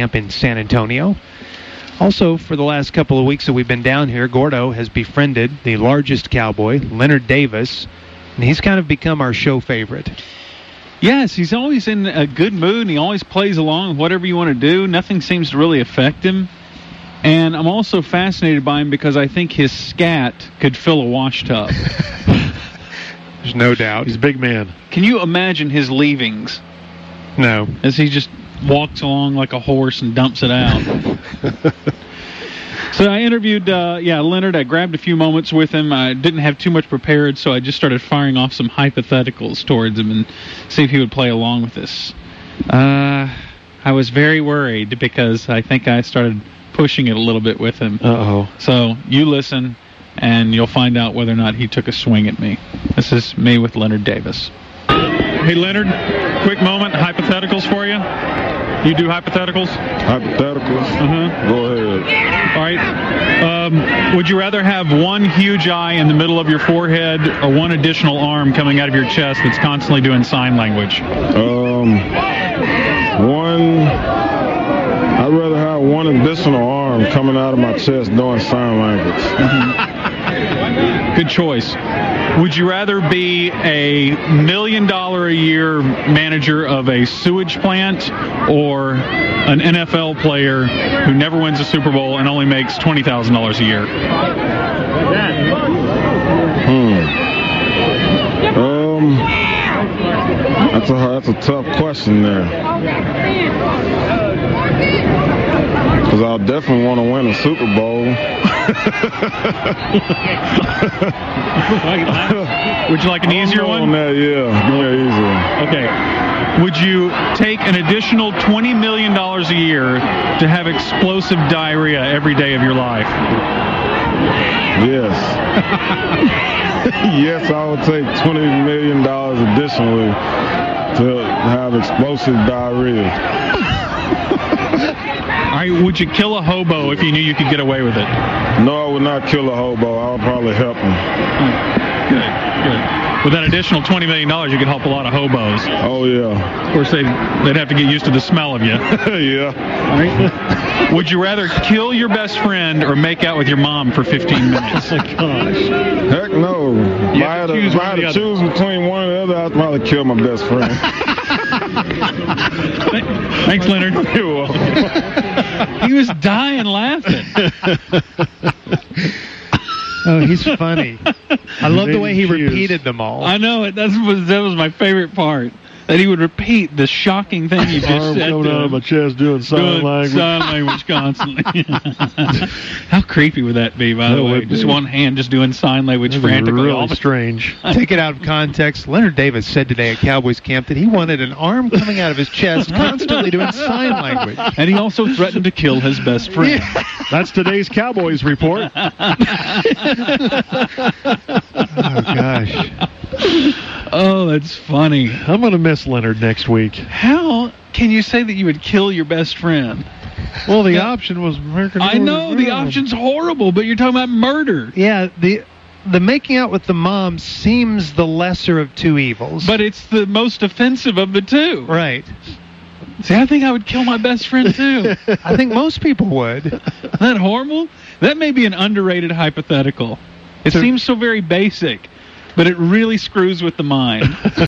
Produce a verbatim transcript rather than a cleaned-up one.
camp in San Antonio. Also, for the last couple of weeks that we've been down here, Gordo has befriended the largest cowboy, Leonard Davis, and he's kind of become our show favorite. Yes, he's always in a good mood, and he always plays along with whatever you want to do. Nothing seems to really affect him. And I'm also fascinated by him because I think his scat could fill a wash tub. There's no doubt. He's a big man. Can you imagine his leavings? No. As he just walks along like a horse and dumps it out. So I interviewed, uh, yeah, Leonard. I grabbed a few moments with him. I didn't have too much prepared, so I just started firing off some hypotheticals towards him and see if he would play along with this. Uh, I was very worried because I think I started pushing it a little bit with him. Uh-oh. So you listen, and you'll find out whether or not he took a swing at me. This is me with Leonard Davis. Hey, Leonard, quick moment, hypotheticals for you. You do hypotheticals? Hypotheticals? Uh-huh. Go ahead. All right. Um, would you rather have one huge eye in the middle of your forehead or one additional arm coming out of your chest that's constantly doing sign language? Um, one... I'd rather have one additional arm coming out of my chest doing sign language. Mm-hmm. Good choice. Would you rather be a million dollar a year manager of a sewage plant or an N F L player who never wins a Super Bowl and only makes twenty thousand dollars a year? Hmm. Um, that's a, that's a tough question there. Because I'll definitely want to win a Super Bowl. Would you like an easier one? On that, yeah. Give me an easy one. Okay. Would you take an additional twenty million dollars a year to have explosive diarrhea every day of your life? Yes. Yes, I would take twenty million dollars additionally to have explosive diarrhea. All right, would you kill a hobo if you knew you could get away with it? No, I would not kill a hobo. I would probably help him. Good, good. With that additional twenty million dollars, you could help a lot of hobos. Oh, yeah. Of course, they'd, they'd have to get used to the smell of you. Yeah. All right. Would you rather kill your best friend or make out with your mom for fifteen minutes? Oh, my gosh. Heck no. If I had to, if I had to choose between one and the other, I'd probably kill my best friend. Thanks, Leonard. You're welcome. He was dying laughing. Oh, he's funny. I love the way he Cues. repeated them all. I know it. That was that was my favorite part. That he would repeat the shocking thing you just Arm said. coming to out him. of my chest doing sign Doing language. sign language constantly. How creepy would that be, by That the way? would Just be. one hand just doing sign language That'd be frantically. really all the- strange. Take it out of context. Leonard Davis said today at Cowboys camp that he wanted an arm coming out of his chest constantly doing sign language. And he also threatened to kill his best friend. That's today's Cowboys report. Oh, gosh. Oh, that's funny. I'm going to miss Leonard next week. How can you say that you would kill your best friend? Well, the Yeah. option was American. I know the option's horrible, but you're talking about murder. Yeah, the the making out with the mom seems the lesser of two evils. But it's the most offensive of the two. Right. See, I think I would kill my best friend, too. I think most people would. Isn't that horrible? That may be an underrated hypothetical. It So- seems so very basic, but it really screws with the mind.